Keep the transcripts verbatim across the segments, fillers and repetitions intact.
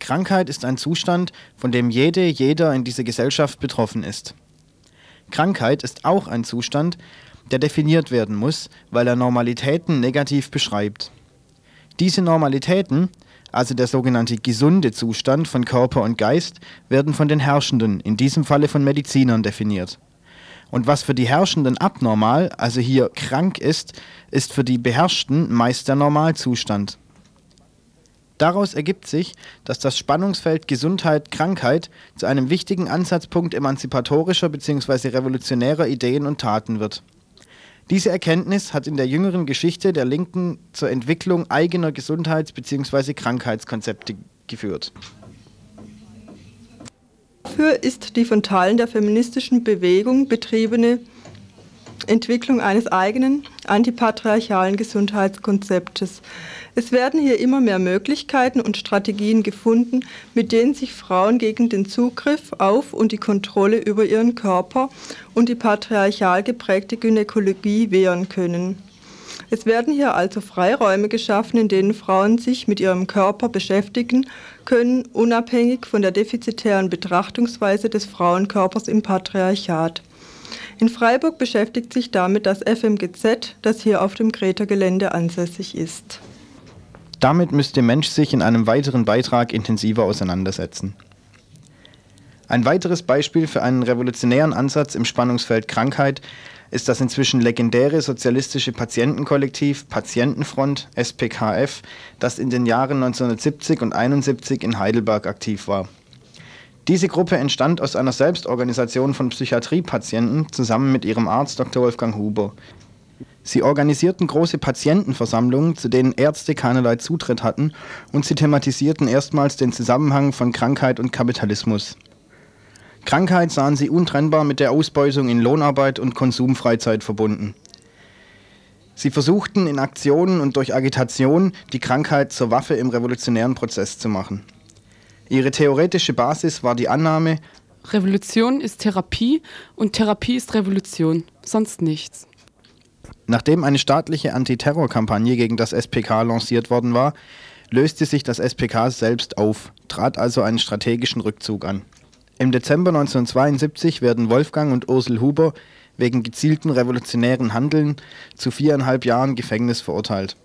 Krankheit ist ein Zustand, von dem jede, jeder in dieser Gesellschaft betroffen ist. Krankheit ist auch ein Zustand, der definiert werden muss, weil er Normalitäten negativ beschreibt. Diese Normalitäten, also der sogenannte gesunde Zustand von Körper und Geist, werden von den Herrschenden, in diesem Falle von Medizinern, definiert. Und was für die Herrschenden abnormal, also hier krank ist, ist für die Beherrschten meist der Normalzustand. Daraus ergibt sich, dass das Spannungsfeld Gesundheit-Krankheit zu einem wichtigen Ansatzpunkt emanzipatorischer bzw. revolutionärer Ideen und Taten wird. Diese Erkenntnis hat in der jüngeren Geschichte der Linken zur Entwicklung eigener Gesundheits- bzw. Krankheitskonzepte geführt. Dafür ist die von Teilen der feministischen Bewegung betriebene Entwicklung eines eigenen antipatriarchalen Gesundheitskonzeptes. Es werden hier immer mehr Möglichkeiten und Strategien gefunden, mit denen sich Frauen gegen den Zugriff auf und die Kontrolle über ihren Körper und die patriarchal geprägte Gynäkologie wehren können. Es werden hier also Freiräume geschaffen, in denen Frauen sich mit ihrem Körper beschäftigen können, unabhängig von der defizitären Betrachtungsweise des Frauenkörpers im Patriarchat. In Freiburg beschäftigt sich damit das F M G Z, das hier auf dem Greta-Gelände ansässig ist. Damit müsste Mensch sich in einem weiteren Beitrag intensiver auseinandersetzen. Ein weiteres Beispiel für einen revolutionären Ansatz im Spannungsfeld Krankheit ist das inzwischen legendäre sozialistische Patientenkollektiv Patientenfront S P K F, das in den Jahren neunzehnhundertsiebzig und einundsiebzig in Heidelberg aktiv war. Diese Gruppe entstand aus einer Selbstorganisation von Psychiatriepatienten zusammen mit ihrem Arzt Doktor Wolfgang Huber. Sie organisierten große Patientenversammlungen, zu denen Ärzte keinerlei Zutritt hatten, und sie thematisierten erstmals den Zusammenhang von Krankheit und Kapitalismus. Krankheit sahen sie untrennbar mit der Ausbeutung in Lohnarbeit und Konsumfreizeit verbunden. Sie versuchten in Aktionen und durch Agitation die Krankheit zur Waffe im revolutionären Prozess zu machen. Ihre theoretische Basis war die Annahme: Revolution ist Therapie und Therapie ist Revolution, sonst nichts. Nachdem eine staatliche Antiterrorkampagne gegen das S P K lanciert worden war, löste sich das S P K selbst auf, trat also einen strategischen Rückzug an. Im Dezember neunzehnhundertzweiundsiebzig werden Wolfgang und Ursel Huber wegen gezielten revolutionären Handeln zu viereinhalb Jahren Gefängnis verurteilt.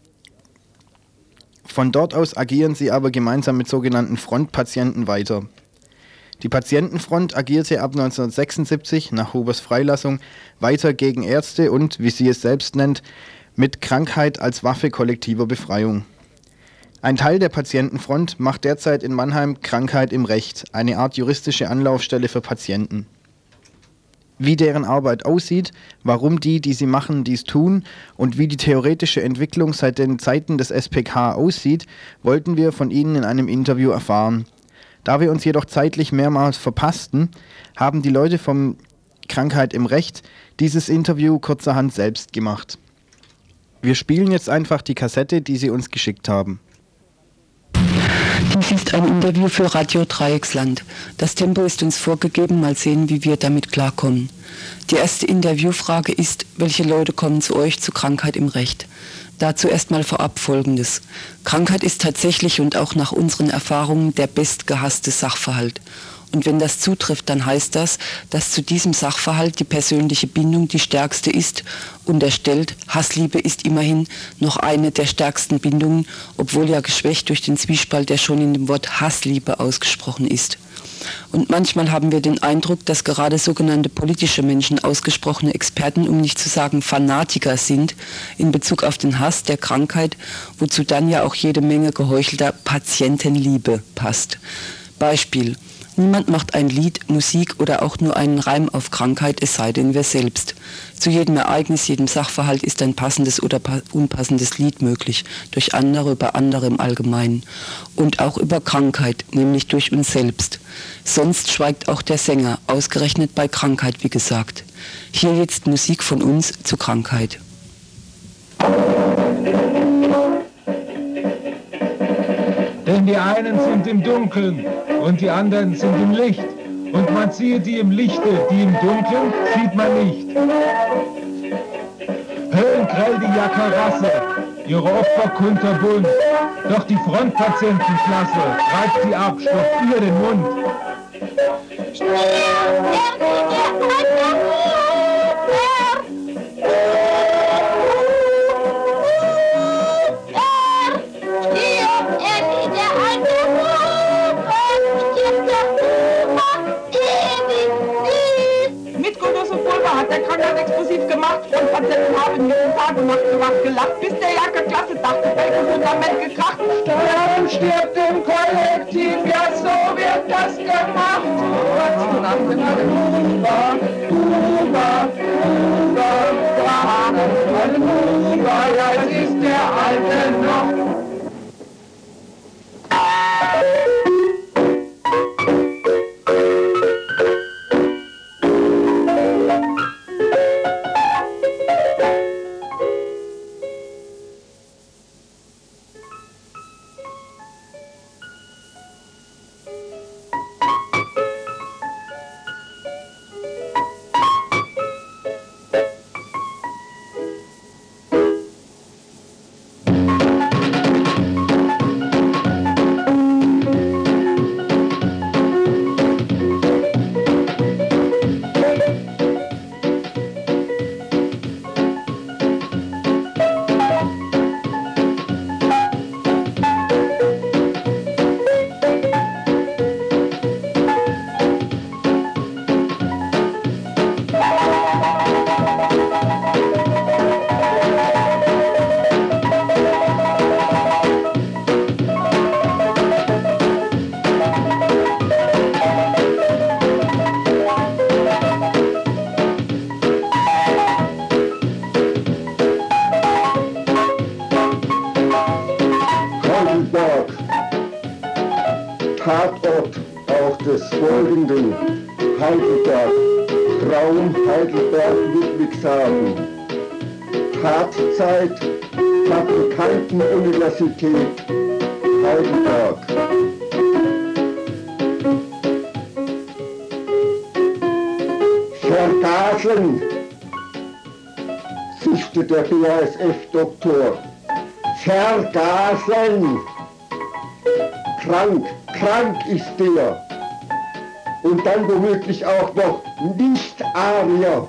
Von dort aus agieren sie aber gemeinsam mit sogenannten Frontpatienten weiter. Die Patientenfront agierte ab neunzehnhundertsechsundsiebzig nach Hubers Freilassung weiter gegen Ärzte und, wie sie es selbst nennt, mit Krankheit als Waffe kollektiver Befreiung. Ein Teil der Patientenfront macht derzeit in Mannheim Krankheit im Recht, eine Art juristische Anlaufstelle für Patienten. Wie deren Arbeit aussieht, warum die, die sie machen, dies tun und wie die theoretische Entwicklung seit den Zeiten des S P K aussieht, wollten wir von ihnen in einem Interview erfahren. Da wir uns jedoch zeitlich mehrmals verpassten, haben die Leute vom Krankheit im Recht dieses Interview kurzerhand selbst gemacht. Wir spielen jetzt einfach die Kassette, die sie uns geschickt haben. Dies ist ein Interview für Radio Dreiecksland. Das Tempo ist uns vorgegeben, mal sehen, wie wir damit klarkommen. Die erste Interviewfrage ist: Welche Leute kommen zu euch zu Krankheit im Recht? Dazu erstmal vorab Folgendes. Krankheit ist tatsächlich und auch nach unseren Erfahrungen der bestgehasste Sachverhalt. Und wenn das zutrifft, dann heißt das, dass zu diesem Sachverhalt die persönliche Bindung die stärkste ist. Unterstellt, Hassliebe ist immerhin noch eine der stärksten Bindungen, obwohl ja geschwächt durch den Zwiespalt, der schon in dem Wort Hassliebe ausgesprochen ist. Und manchmal haben wir den Eindruck, dass gerade sogenannte politische Menschen ausgesprochene Experten, um nicht zu sagen Fanatiker sind, in Bezug auf den Hass der Krankheit, wozu dann ja auch jede Menge geheuchelter Patientenliebe passt. Beispiel: Niemand macht ein Lied, Musik oder auch nur einen Reim auf Krankheit, es sei denn wir selbst. Zu jedem Ereignis, jedem Sachverhalt ist ein passendes oder unpassendes Lied möglich, durch andere, über andere im Allgemeinen. Und auch über Krankheit, nämlich durch uns selbst. Sonst schweigt auch der Sänger, ausgerechnet bei Krankheit, wie gesagt. Hier jetzt Musik von uns zu Krankheit. Denn die einen sind im Dunkeln und die anderen sind im Licht. Und man sieht die im Lichte, die im Dunkeln sieht man nicht. Höllengrell die Jacke Rasse, ihre Opfer kunterbunt. Doch die Frontpatientenklasse reibt sie ab, stopft ihr den Mund. Hat der Krankheit explosiv gemacht und Patienten haben jeden Tag und Nacht gemacht, gelacht, bis der Jacke-Klasse dachte, welches Fundament gekracht. Sterben stirbt im Kollektiv, ja so wird das gemacht. Kuba, Kuba, Kuba, Kuba, ja es ist der Alte noch. Tatort auch des folgenden Heidelberg, Traum Heidelberg Ludwigshafen. Tatzeit Fabrikantenuniversität Heidelberg. Vergasen, zischte der B A S F-Doktor. Vergasen! Krank, krank ist der. Und dann womöglich auch noch Nicht-Arier.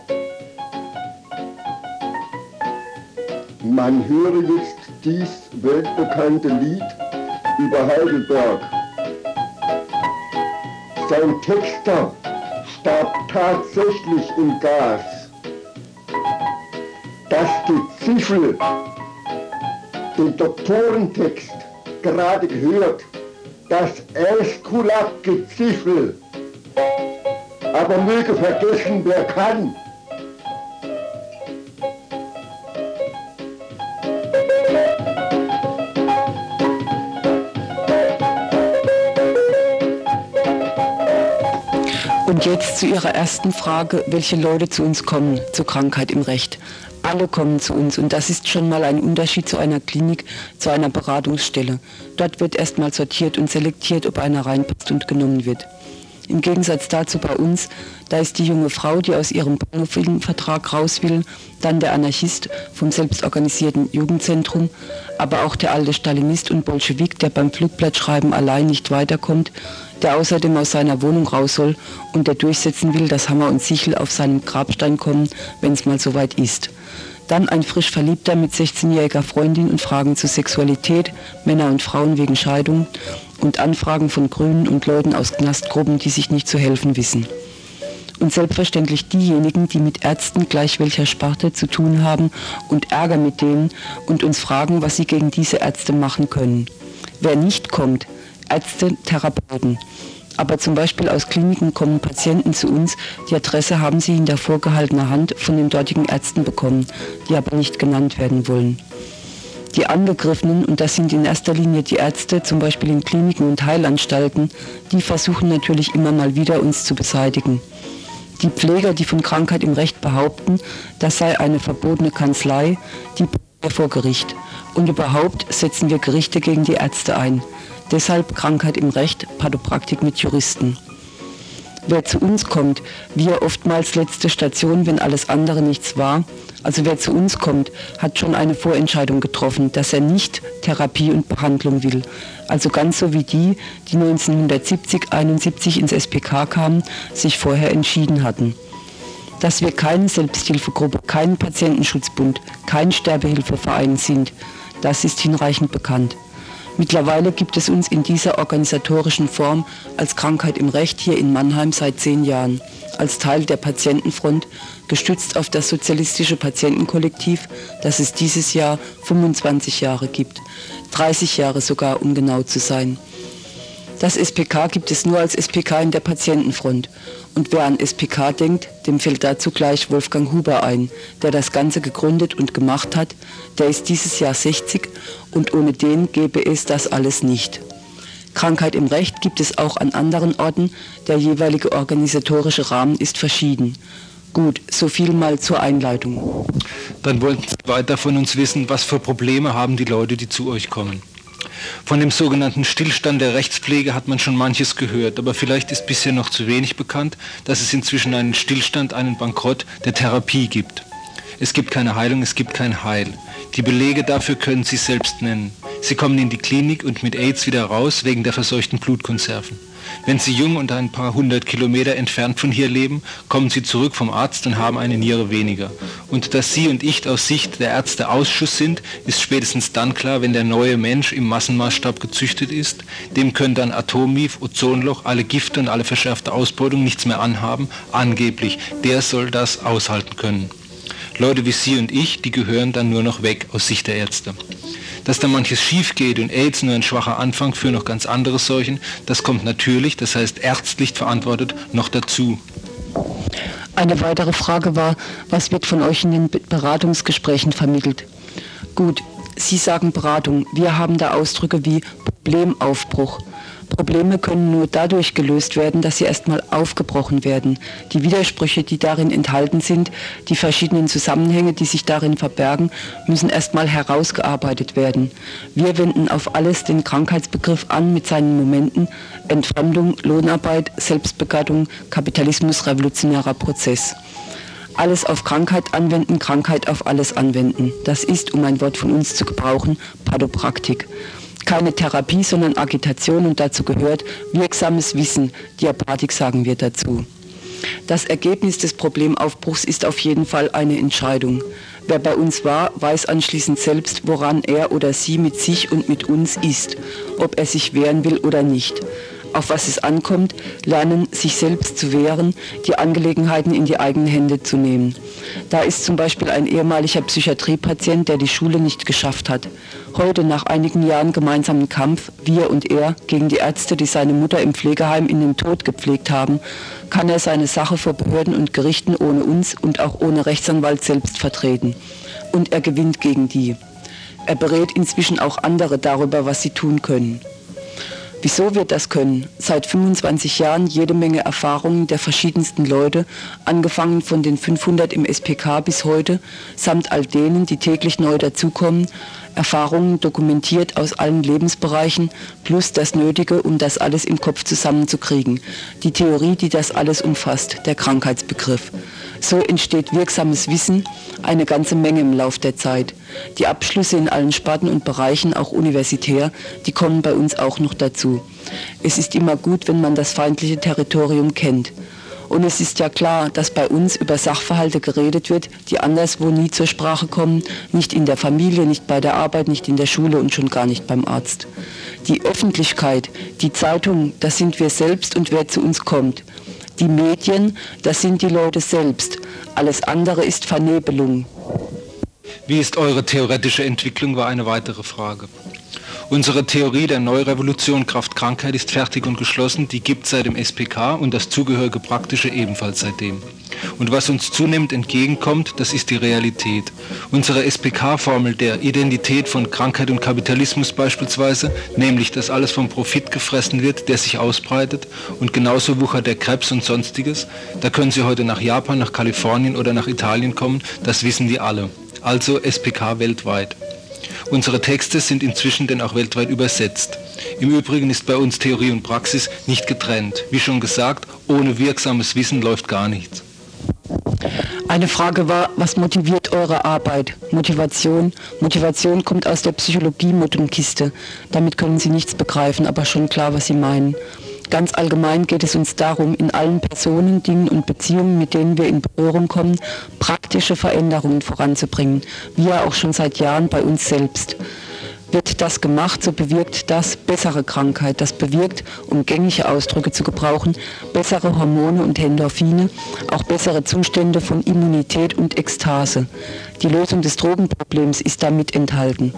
Man höre jetzt dies weltbekannte Lied über Heidelberg. Sein Texter starb tatsächlich im Gas. Das Geziffel, den Doktorentext gerade gehört, das Äskulap-Geziffel. Aber möge vergessen, wer kann. Und jetzt zu Ihrer ersten Frage, welche Leute zu uns kommen zur Krankheit im Recht. Alle kommen zu uns und das ist schon mal ein Unterschied zu einer Klinik, zu einer Beratungsstelle. Dort wird erstmal sortiert und selektiert, ob einer reinpasst und genommen wird. Im Gegensatz dazu bei uns, da ist die junge Frau, die aus ihrem pädophilen Vertrag raus will, dann der Anarchist vom selbstorganisierten Jugendzentrum, aber auch der alte Stalinist und Bolschewik, der beim Flugblattschreiben allein nicht weiterkommt, der außerdem aus seiner Wohnung raus soll und der durchsetzen will, dass Hammer und Sichel auf seinem Grabstein kommen, wenn es mal soweit ist. Dann ein frisch Verliebter mit sechzehnjähriger Freundin und Fragen zu Sexualität, Männer und Frauen wegen Scheidung und Anfragen von Grünen und Leuten aus Knastgruppen, die sich nicht zu helfen wissen. Und selbstverständlich diejenigen, die mit Ärzten gleich welcher Sparte zu tun haben und Ärger mit denen und uns fragen, was sie gegen diese Ärzte machen können. Wer nicht kommt, Ärzte, Therapeuten. Aber zum Beispiel aus Kliniken kommen Patienten zu uns, die Adresse haben sie in der vorgehaltenen Hand von den dortigen Ärzten bekommen, die aber nicht genannt werden wollen. Die Angegriffenen, und das sind in erster Linie die Ärzte, zum Beispiel in Kliniken und Heilanstalten, die versuchen natürlich immer mal wieder uns zu beseitigen. Die Pfleger, die von Krankheit im Recht behaupten, das sei eine verbotene Kanzlei, die bringen wir vor Gericht. Und überhaupt setzen wir Gerichte gegen die Ärzte ein. Deshalb Krankheit im Recht, Pathopraktik mit Juristen. Wer zu uns kommt, wir oftmals letzte Station, wenn alles andere nichts war, also wer zu uns kommt, hat schon eine Vorentscheidung getroffen, dass er nicht Therapie und Behandlung will. Also ganz so wie die, die neunzehnhundertsiebzig, einundsiebzig ins S P K kamen, sich vorher entschieden hatten. Dass wir keine Selbsthilfegruppe, kein Patientenschutzbund, kein Sterbehilfeverein sind, das ist hinreichend bekannt. Mittlerweile gibt es uns in dieser organisatorischen Form als Krankheit im Recht hier in Mannheim seit zehn Jahren, als Teil der Patientenfront, gestützt auf das sozialistische Patientenkollektiv, das es dieses Jahr fünfundzwanzig Jahre gibt, dreißig Jahre sogar, um genau zu sein. Das S P K gibt es nur als S P K in der Patientenfront. Und wer an S P K denkt, dem fällt dazu gleich Wolfgang Huber ein, der das Ganze gegründet und gemacht hat. Der ist dieses Jahr sechzig und ohne den gäbe es das alles nicht. Krankheit im Recht gibt es auch an anderen Orten, der jeweilige organisatorische Rahmen ist verschieden. Gut, so viel mal zur Einleitung. Dann wollen Sie weiter von uns wissen, was für Probleme haben die Leute, die zu euch kommen. Von dem sogenannten Stillstand der Rechtspflege hat man schon manches gehört, aber vielleicht ist bisher noch zu wenig bekannt, dass es inzwischen einen Stillstand, einen Bankrott der Therapie gibt. Es gibt keine Heilung, es gibt kein Heil. Die Belege dafür können Sie selbst nennen. Sie kommen in die Klinik und mit AIDS wieder raus wegen der verseuchten Blutkonserven. Wenn Sie jung und ein paar hundert Kilometer entfernt von hier leben, kommen Sie zurück vom Arzt und haben eine Niere weniger. Und dass Sie und ich aus Sicht der Ärzte Ausschuss sind, ist spätestens dann klar, wenn der neue Mensch im Massenmaßstab gezüchtet ist. Dem können dann Atommief, Ozonloch, alle Gifte und alle verschärfte Ausbeutung nichts mehr anhaben. Angeblich, der soll das aushalten können. Leute wie Sie und ich, die gehören dann nur noch weg aus Sicht der Ärzte. Dass da manches schief geht und AIDS nur ein schwacher Anfang für noch ganz andere Seuchen, das kommt natürlich, das heißt ärztlich verantwortet, noch dazu. Eine weitere Frage war, was wird von euch in den Beratungsgesprächen vermittelt? Gut, Sie sagen Beratung, wir haben da Ausdrücke wie Problemaufbruch. Probleme können nur dadurch gelöst werden, dass sie erstmal aufgebrochen werden. Die Widersprüche, die darin enthalten sind, die verschiedenen Zusammenhänge, die sich darin verbergen, müssen erstmal herausgearbeitet werden. Wir wenden auf alles den Krankheitsbegriff an mit seinen Momenten: Entfremdung, Lohnarbeit, Selbstbegattung, Kapitalismus, revolutionärer Prozess. Alles auf Krankheit anwenden, Krankheit auf alles anwenden. Das ist, um ein Wort von uns zu gebrauchen, Padopraktik. Keine Therapie, sondern Agitation und dazu gehört wirksames Wissen. Diapathik sagen wir dazu. Das Ergebnis des Problemaufbruchs ist auf jeden Fall eine Entscheidung. Wer bei uns war, weiß anschließend selbst, woran er oder sie mit sich und mit uns ist, ob er sich wehren will oder nicht. Auf was es ankommt, lernen, sich selbst zu wehren, die Angelegenheiten in die eigenen Hände zu nehmen. Da ist zum Beispiel ein ehemaliger Psychiatriepatient, der die Schule nicht geschafft hat. Heute, nach einigen Jahren gemeinsamen Kampf, wir und er, gegen die Ärzte, die seine Mutter im Pflegeheim in den Tod gepflegt haben, kann er seine Sache vor Behörden und Gerichten ohne uns und auch ohne Rechtsanwalt selbst vertreten. Und er gewinnt gegen die. Er berät inzwischen auch andere darüber, was sie tun können. Wieso wir das können? Seit fünfundzwanzig Jahren jede Menge Erfahrungen der verschiedensten Leute, angefangen von den fünfhundert im S P K bis heute, samt all denen, die täglich neu dazukommen, Erfahrungen dokumentiert aus allen Lebensbereichen, plus das Nötige, um das alles im Kopf zusammenzukriegen. Die Theorie, die das alles umfasst, der Krankheitsbegriff. So entsteht wirksames Wissen, eine ganze Menge im Lauf der Zeit. Die Abschlüsse in allen Sparten und Bereichen, auch universitär, die kommen bei uns auch noch dazu. Es ist immer gut, wenn man das feindliche Territorium kennt. Und es ist ja klar, dass bei uns über Sachverhalte geredet wird, die anderswo nie zur Sprache kommen, nicht in der Familie, nicht bei der Arbeit, nicht in der Schule und schon gar nicht beim Arzt. Die Öffentlichkeit, die Zeitung, das sind wir selbst und wer zu uns kommt. Die Medien, das sind die Leute selbst. Alles andere ist Vernebelung. Wie ist eure theoretische Entwicklung, war eine weitere Frage. Unsere Theorie der Neurevolution Kraft Krankheit ist fertig und geschlossen, die gibt es seit dem S P K und das zugehörige Praktische ebenfalls seitdem. Und was uns zunehmend entgegenkommt, das ist die Realität. Unsere S P K-Formel der Identität von Krankheit und Kapitalismus beispielsweise, nämlich dass alles vom Profit gefressen wird, der sich ausbreitet und genauso wuchert der Krebs und Sonstiges, da können Sie heute nach Japan, nach Kalifornien oder nach Italien kommen, das wissen die alle. Also S P K weltweit. Unsere Texte sind inzwischen denn auch weltweit übersetzt. Im Übrigen ist bei uns Theorie und Praxis nicht getrennt. Wie schon gesagt, ohne wirksames Wissen läuft gar nichts. Eine Frage war, was motiviert eure Arbeit? Motivation. Motivation kommt aus der Psychologie-Mottenkiste. Damit können Sie nichts begreifen, aber schon klar, was Sie meinen. Ganz allgemein geht es uns darum, in allen Personen, Dingen und Beziehungen, mit denen wir in Berührung kommen, praktische Veränderungen voranzubringen, wie ja auch schon seit Jahren bei uns selbst. Wird das gemacht, so bewirkt das bessere Krankheit. Das bewirkt, um gängige Ausdrücke zu gebrauchen, bessere Hormone und Endorphine, auch bessere Zustände von Immunität und Ekstase. Die Lösung des Drogenproblems ist damit enthalten.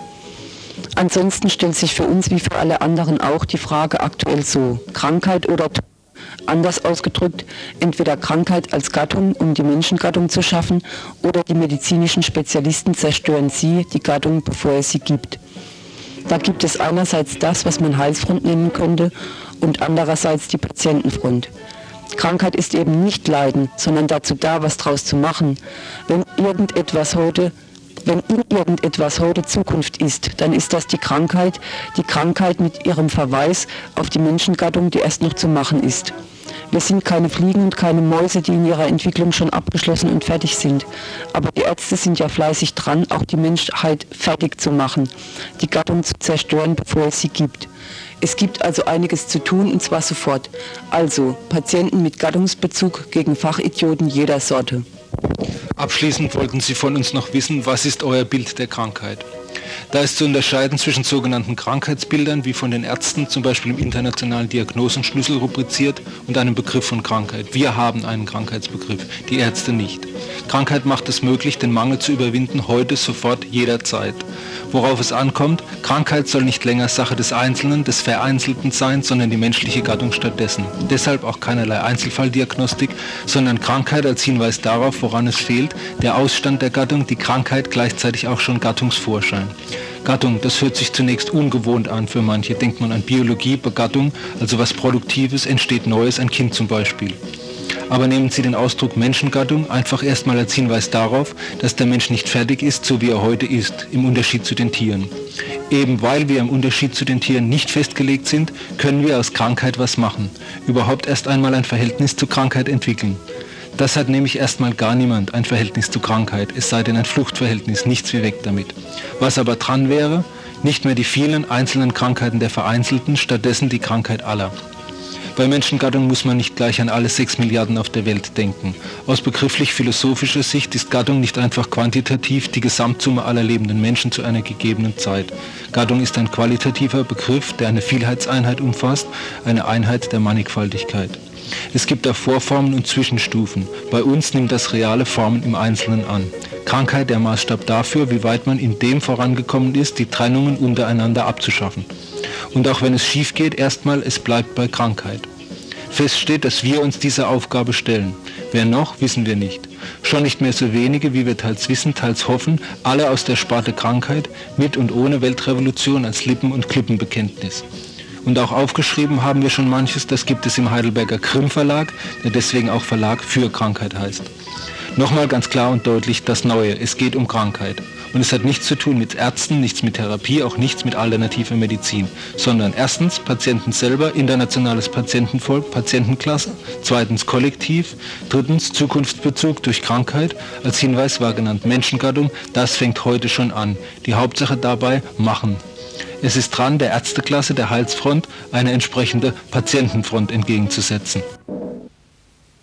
Ansonsten stellt sich für uns wie für alle anderen auch die Frage aktuell so: Krankheit oder Tod? Anders ausgedrückt, entweder Krankheit als Gattung, um die Menschengattung zu schaffen, oder die medizinischen Spezialisten zerstören sie, die Gattung, bevor es sie gibt. Da gibt es einerseits das, was man Heilsfront nennen könnte, und andererseits die Patientenfront. Krankheit ist eben nicht Leiden, sondern dazu da, was draus zu machen. Wenn irgendetwas heute, wenn in irgendetwas heute Zukunft ist, dann ist das die Krankheit, die Krankheit mit ihrem Verweis auf die Menschengattung, die erst noch zu machen ist. Wir sind keine Fliegen und keine Mäuse, die in ihrer Entwicklung schon abgeschlossen und fertig sind. Aber die Ärzte sind ja fleißig dran, auch die Menschheit fertig zu machen, die Gattung zu zerstören, bevor es sie gibt. Es gibt also einiges zu tun, und zwar sofort. Also Patienten mit Gattungsbezug gegen Fachidioten jeder Sorte. Abschließend wollten Sie von uns noch wissen, was ist euer Bild der Krankheit? Da ist zu unterscheiden zwischen sogenannten Krankheitsbildern, wie von den Ärzten zum Beispiel im internationalen Diagnosenschlüssel rubriziert, und einem Begriff von Krankheit. Wir haben einen Krankheitsbegriff, die Ärzte nicht. Krankheit macht es möglich, den Mangel zu überwinden, heute, sofort, jederzeit. Worauf es ankommt: Krankheit soll nicht länger Sache des Einzelnen, des Vereinzelten sein, sondern die menschliche Gattung stattdessen. Deshalb auch keinerlei Einzelfalldiagnostik, sondern Krankheit als Hinweis darauf, woran es fehlt, der Ausstand der Gattung, die Krankheit gleichzeitig auch schon Gattungsvorschein. Gattung, das hört sich zunächst ungewohnt an für manche. Denkt man an Biologie, Begattung, also was Produktives, entsteht Neues, ein Kind zum Beispiel. Aber nehmen Sie den Ausdruck Menschengattung einfach erstmal als Hinweis darauf, dass der Mensch nicht fertig ist, so wie er heute ist, im Unterschied zu den Tieren. Eben weil wir im Unterschied zu den Tieren nicht festgelegt sind, können wir aus Krankheit was machen. Überhaupt erst einmal ein Verhältnis zur Krankheit entwickeln. Das hat nämlich erstmal gar niemand, ein Verhältnis zu Krankheit, es sei denn ein Fluchtverhältnis, nichts wie weg damit. Was aber dran wäre, nicht mehr die vielen einzelnen Krankheiten der Vereinzelten, stattdessen die Krankheit aller. Bei Menschengattung muss man nicht gleich an alle sechs Milliarden auf der Welt denken. Aus begrifflich-philosophischer Sicht ist Gattung nicht einfach quantitativ die Gesamtsumme aller lebenden Menschen zu einer gegebenen Zeit. Gattung ist ein qualitativer Begriff, der eine Vielheitseinheit umfasst, eine Einheit der Mannigfaltigkeit. Es gibt auch Vorformen und Zwischenstufen. Bei uns nimmt das reale Formen im Einzelnen an. Krankheit der Maßstab dafür, wie weit man in dem vorangekommen ist, die Trennungen untereinander abzuschaffen. Und auch wenn es schief geht, erstmal, es bleibt bei Krankheit. Fest steht, dass wir uns dieser Aufgabe stellen. Wer noch, wissen wir nicht. Schon nicht mehr so wenige, wie wir teils wissen, teils hoffen, alle aus der Sparte Krankheit, mit und ohne Weltrevolution als Lippen- und Klippenbekenntnis. Und auch aufgeschrieben haben wir schon manches, das gibt es im Heidelberger Grimm Verlag, der deswegen auch Verlag für Krankheit heißt. Nochmal ganz klar und deutlich das Neue, es geht um Krankheit. Und es hat nichts zu tun mit Ärzten, nichts mit Therapie, auch nichts mit alternativer Medizin, sondern erstens Patienten selber, internationales Patientenvolk, Patientenklasse, zweitens Kollektiv, drittens Zukunftsbezug durch Krankheit, als Hinweis war genannt Menschengattung, das fängt heute schon an. Die Hauptsache dabei, machen. Es ist dran, der Ärzteklasse, der Heilsfront, eine entsprechende Patientenfront entgegenzusetzen.